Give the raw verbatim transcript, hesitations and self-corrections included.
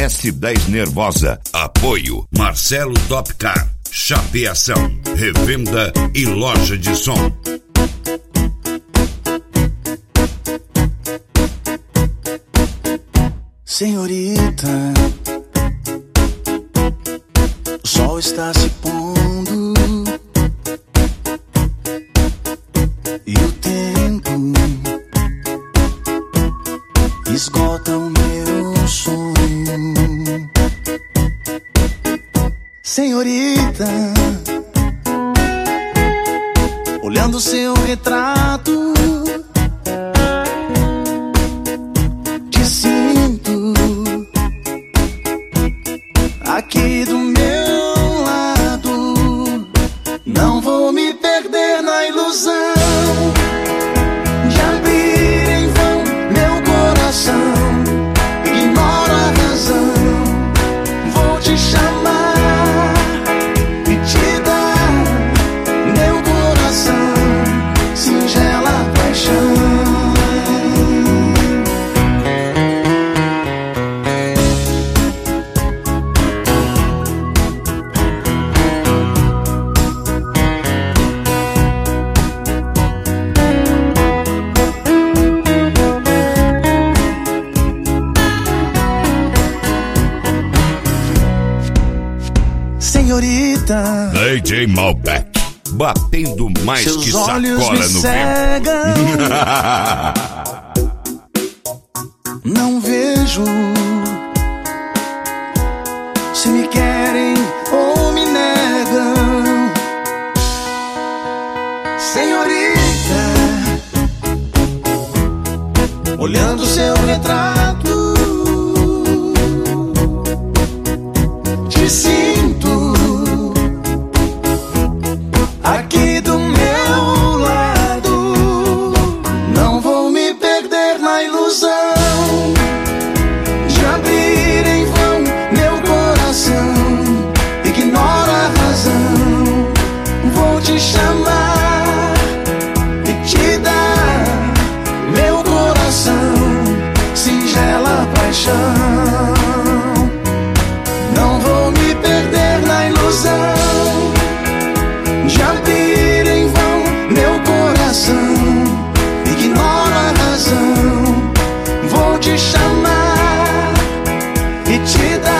S dez Nervosa. Apoio Marcelo Topcar, Chapeação, revenda e loja de som. Senhorita, o sol está se pondo e o tempo esgota o meu sonho. Senhorita, olhando seu retrato, te sinto aqui do meu lado. Não vou me perder na ilusão de abrir em vão meu coração. Ignoro a razão, vou te chamar e te dar meu coração, singela paixão. Senhorita, D J Malbec, batendo mais seus que olhos sacola me no cegam. Não vejo se me querem ou me negam. Senhorita, olhando seu retrato, te sinto aqui do meu lado. Não vou me perder na ilusão de abrir em vão meu coração. Ignoro a razão, vou te chamar e te dar meu coração, singela paixão. Não vou me perder na ilusão de abrir em vão meu coração. Ignoro a razão, vou te chamar e te dar